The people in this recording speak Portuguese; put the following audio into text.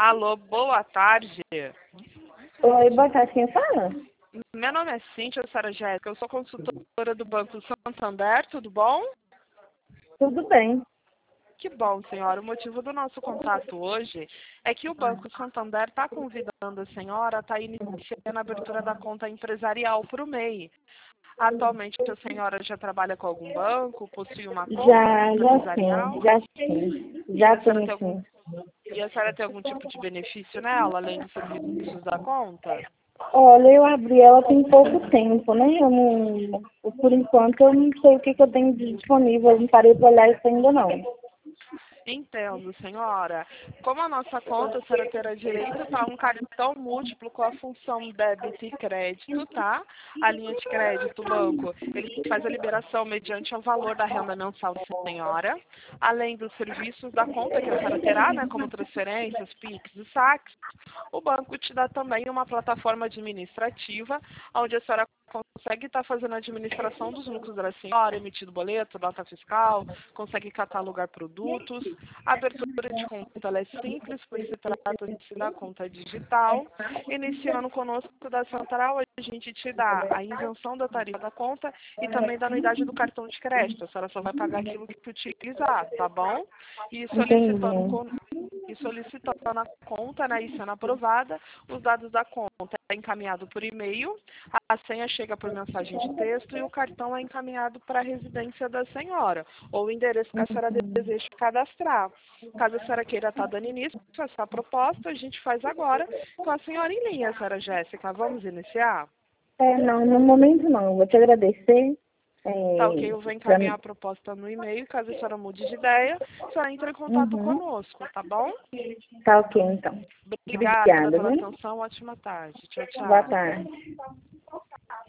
Alô, boa tarde. Oi, boa tarde, quem fala? Meu nome é Cíntia, Sara Jéssica, eu sou consultora do Banco Santander, tudo bom? Tudo bem. Que bom, senhora. O motivo do nosso contato hoje é que o Banco Santander está convidando a senhora a estar iniciando a abertura da conta empresarial para o MEI. Atualmente, a senhora já trabalha com algum banco, possui uma conta empresarial? Já A senhora tenho tem algum... sim. E a senhora tem algum tipo de benefício nela, além dos serviços da conta? Olha, eu abri ela tem pouco tempo, né? Eu não, por enquanto eu não sei o que eu tenho de disponível, eu não parei para olhar isso ainda não. Entendo, senhora. Como a nossa conta, a senhora terá direito a um cartão múltiplo com a função débito e crédito, tá? A linha de crédito, o banco, ele faz a liberação mediante o valor da renda mensal da senhora, além dos serviços da conta que a senhora terá, né, como transferências, PIX e saques. O banco te dá também uma plataforma administrativa, onde a senhora consegue estar fazendo a administração dos lucros da senhora, emitindo boleto, nota fiscal, consegue catalogar produtos. A abertura de conta ela é simples, pois se trata-se da conta digital. Iniciando conosco da Central, a gente te dá a isenção da tarifa da conta e também da anuidade do cartão de crédito. A senhora só vai pagar aquilo que utilizar, tá bom? E solicitando Entendi. a conta, né, e sendo aprovada, os dados da conta é encaminhado por e-mail, a senha chega por mensagem de texto e o cartão é encaminhado para a residência da senhora, ou o endereço que a senhora deseja cadastrar. Caso a senhora queira estar dando início a essa proposta, a gente faz agora com a senhora em linha, senhora Jéssica. Vamos iniciar? Não, no momento não. Vou te agradecer. Tá ok, eu vou encaminhar a proposta no e-mail, caso a senhora mude de ideia, a senhora entre em contato Uhum. conosco, tá bom? Tá ok, então. Obrigada Obrigada, pela viu? atenção, ótima tarde. Tchau, Boa tchau. tarde.